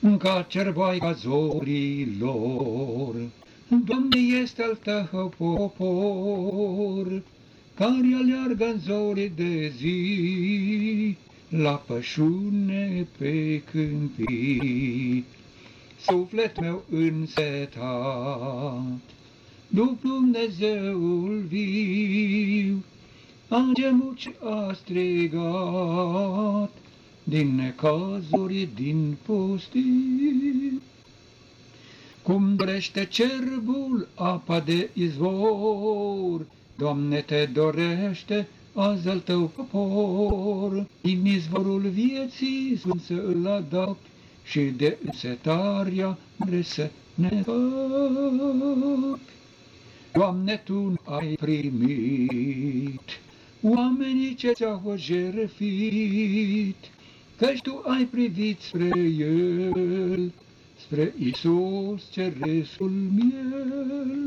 ca cerboaica zorilor. Doamne, este al Tău popor, care aleargă în zorii de zi, la pășune pe câmpii. Suflet meu însetat, după Dumnezeul viu, a gemut și a strigat, din necazuri, din pustii. Cum dorește cerbul apa de izvor, Doamne, Te dorește azi al Tău popor. Din izvorul vieții sunt să îl adapti și de însetarea mare să ne scapi. Doamne, Tu ai primit oamenii ce ți-au jertfit, căci Tu ai privit spre El, spre Iisus ceresul miel.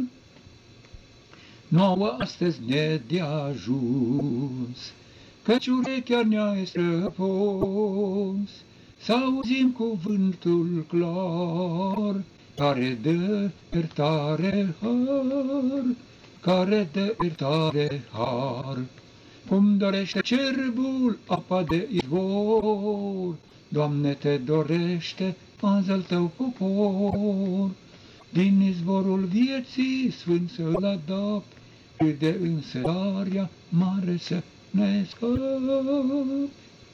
Nouă astăzi ne de ajuns, căci urechea ne-ai străpus, să auzim cuvântul clar, care dă iertare har, care dă iertare har. Cum dorește cerbul apa de izvor, Doamne, Te dorește azi al Tău popor. Din izvorul vieții sfânt să-l adapti și de însetarea mare să ne scapi.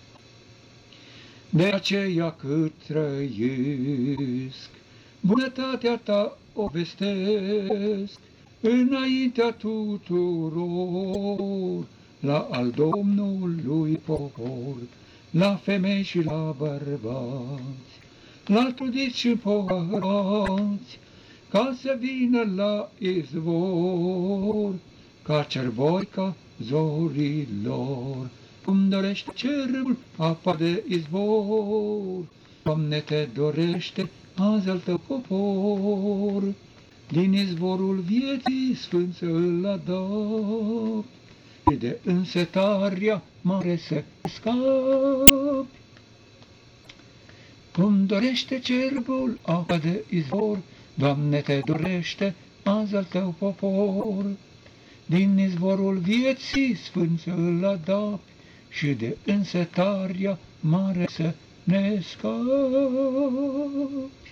De aceea cât trăiesc, bunătatea Ta o vestesc înaintea tuturor, la al Domnului popor, la femei și la bărbați, la trudiți și împovărați, ca să vină la izvor, ca cerboica zorilor. Cum dorește cerul apa de izvor, Doamne, Te dorește azi al Tău popor. Din izvorul vieții sfânt să îl adapti și de însetarea mare să scapi. Cum dorește cerbul apa de izvor, Doamne, Te dorește azi al Tău popor. Din izvorul vieții sfânt să îl adapti și de însetarea mare să ne scapi.